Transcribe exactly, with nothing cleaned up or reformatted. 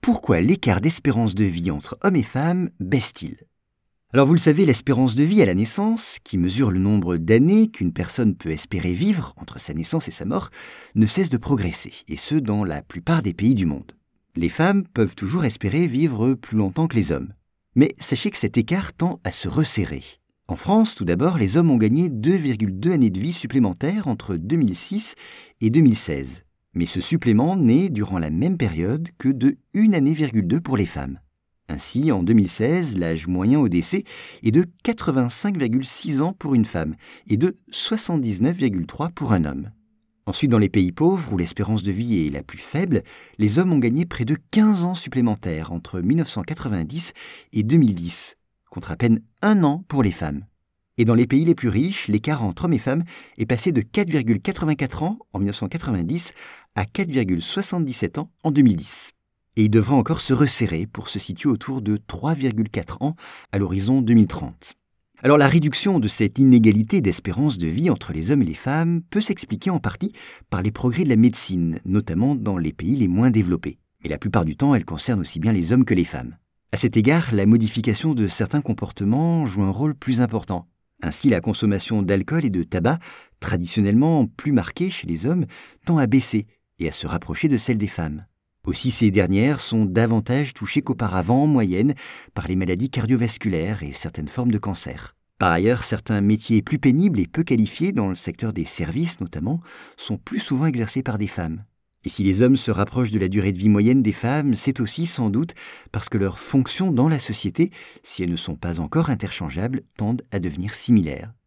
pourquoi l'écart d'espérance de vie entre hommes et femmes baisse-t-il? Alors vous le savez, l'espérance de vie à la naissance, qui mesure le nombre d'années qu'une personne peut espérer vivre entre sa naissance et sa mort, ne cesse de progresser, et ce dans la plupart des pays du monde. Les femmes peuvent toujours espérer vivre plus longtemps que les hommes. Mais sachez que cet écart tend à se resserrer. En France, tout d'abord, les hommes ont gagné deux virgule deux années de vie supplémentaires entre deux mille six et deux mille seize. Mais ce supplément n'est, durant la même période, que de une année virgule deux pour les femmes. Ainsi, en deux mille seize, l'âge moyen au décès est de quatre-vingt-cinq virgule six ans pour une femme et de soixante-dix-neuf virgule trois pour un homme. Ensuite, dans les pays pauvres, où l'espérance de vie est la plus faible, les hommes ont gagné près de quinze ans supplémentaires entre mille neuf cent quatre-vingt-dix et deux mille dix, contre à peine un an pour les femmes. Et dans les pays les plus riches, l'écart entre hommes et femmes est passé de quatre virgule quatre-vingt-quatre ans en mille neuf cent quatre-vingt-dix à quatre virgule soixante-dix-sept ans en deux mille dix. Et il devra encore se resserrer pour se situer autour de trois virgule quatre ans à l'horizon deux mille trente. Alors la réduction de cette inégalité d'espérance de vie entre les hommes et les femmes peut s'expliquer en partie par les progrès de la médecine, notamment dans les pays les moins développés. Mais la plupart du temps, elle concerne aussi bien les hommes que les femmes. À cet égard, la modification de certains comportements joue un rôle plus important. Ainsi, la consommation d'alcool et de tabac, traditionnellement plus marquée chez les hommes, tend à baisser et à se rapprocher de celle des femmes. Aussi, ces dernières sont davantage touchées qu'auparavant en moyenne par les maladies cardiovasculaires et certaines formes de cancer. Par ailleurs, certains métiers plus pénibles et peu qualifiés, dans le secteur des services notamment, sont plus souvent exercés par des femmes. Et si les hommes se rapprochent de la durée de vie moyenne des femmes, c'est aussi sans doute parce que leurs fonctions dans la société, si elles ne sont pas encore interchangeables, tendent à devenir similaires.